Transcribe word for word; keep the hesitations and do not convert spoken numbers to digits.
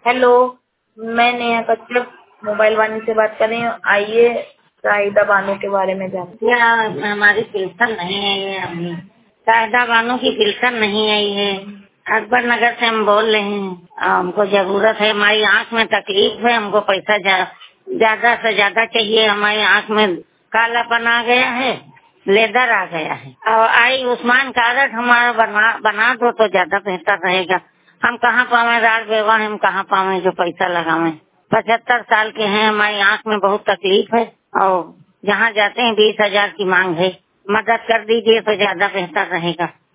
Hello, मैं Neha Kashyap mobile वाणी से बात कर रही हूँ। आइए शाहिदा बानो के बारे में जानते हैं। क्या हमारी पेंशन नहीं आई है अभी। शाहिदा बानो की पेंशन नहीं आई है। अकबर नगर से हम बोल रहे हैं। हमको जरूरत है, हमारी आँख में तकलीफ है, हमको पैसा जा, ज्यादा से ज्यादा चाहिए। हमारी आँख में कालापन आ गया है, लेदर आ गया है। और आई उस्मान कार्ड हमारा बना बना दो तो ज्यादा बेहतर रहेगा। हम कहाँ पावे, रात बेवा हम कहाँ पावे जो पैसा लगावे। पचहत्तर साल के हैं, हमारी आँख में बहुत तकलीफ है और जहाँ जाते हैं बीस हजार की मांग है। मदद कर दीजिए तो ज्यादा बेहतर रहेगा।